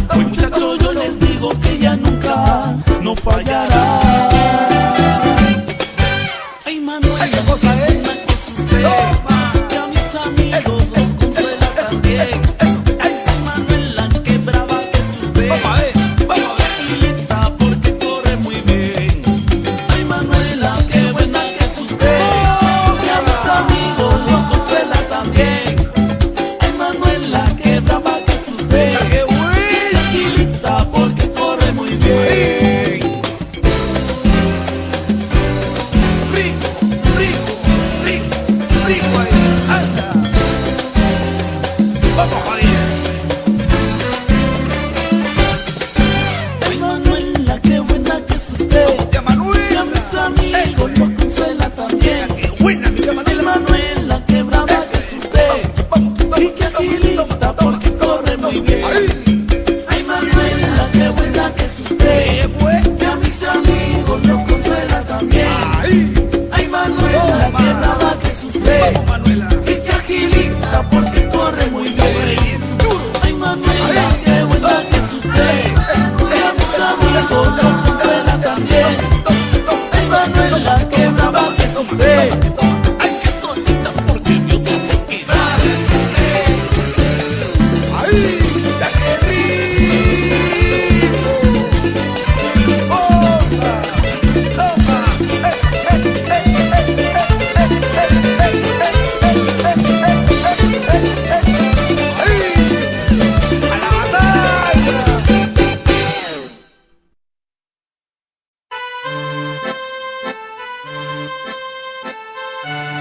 Hoy muchachos yo les digo que ella nunca no fallará. Ay Manuela, ¿qué cosa es? que es usted, que a mis amigos los consuela también. Ay Manuela, qué brava que es usted, tranquilita porque corre muy bien. Ay Manuela, qué buena que es usted, que a mis amigos los consuela también. Ay Manuela, qué brava que es usted, tranquilita porque corre muy bien. Rico, rico, rico, rico ahí, anda. Vamos, María. Ay Manuela, qué buena que es usted, Tía Manuela. que a mis amigos los consuela también. Qué buena, mi tía Ay Manuela. Manuela, qué brava que es usted, y que agilita porque corre muy bien. Ay Manuela, qué buena que es usted, que a mis amigos los consuela también. Ay Manuela, qué brava que es usted, Vamos, Manuela. y que agilita porque corre muy bien. Ay Manuela,